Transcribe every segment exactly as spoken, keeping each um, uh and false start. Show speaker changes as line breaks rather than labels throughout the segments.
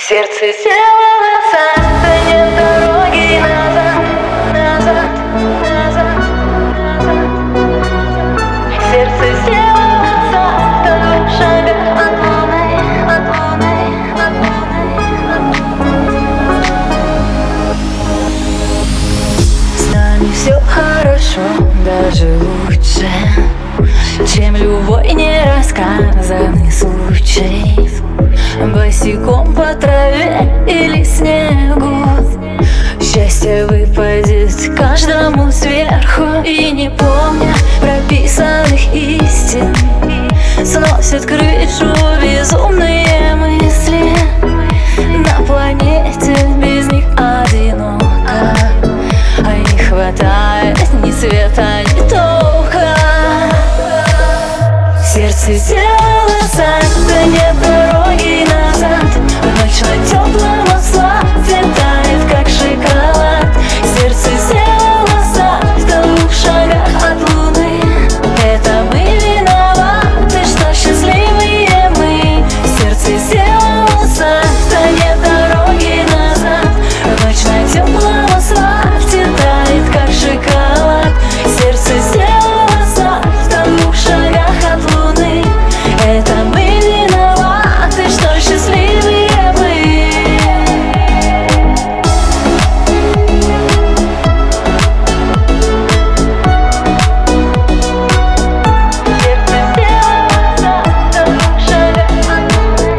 Сердце сделало назад, да нет дороги назад, назад, назад, назад. Сердце сделало назад, до двух шагах от луны, от луны, от луны, от луны. С нами все хорошо, даже лучше, чем любой нерассказанный случай. Босиком по траве или снегу счастье выпадет каждому сверху. И не помня прописанных истин, сносят крышу безумные мысли. На планете без них одиноко, а не хватает ни света, ни тока. Сердце сделало сад, да нет дороги назад. Ночь на теплом асфальте тает, как шоколад. Сердце сделало сад, в двух шагах от луны. Это мы виноваты, что счастливые мы. Сердце сделало сад, да нет дороги назад. Ночь на теплом асфальте тает, как шоколад. Сердце сделало сад, в двух шагах от луны. Это мы виноваты, что счастливые мы. Сердце сделало сад, в двух шагах от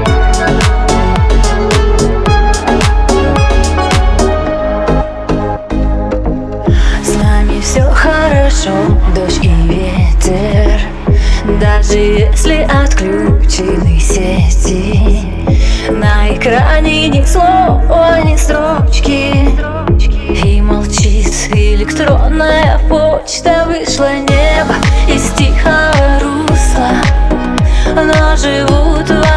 луны. С нами все хорошо, дождь и ветер, даже если отключены сети. На экране ни слова, ни строчки, и молчит электронная почта. Вышло небо из тихого русла, но живут в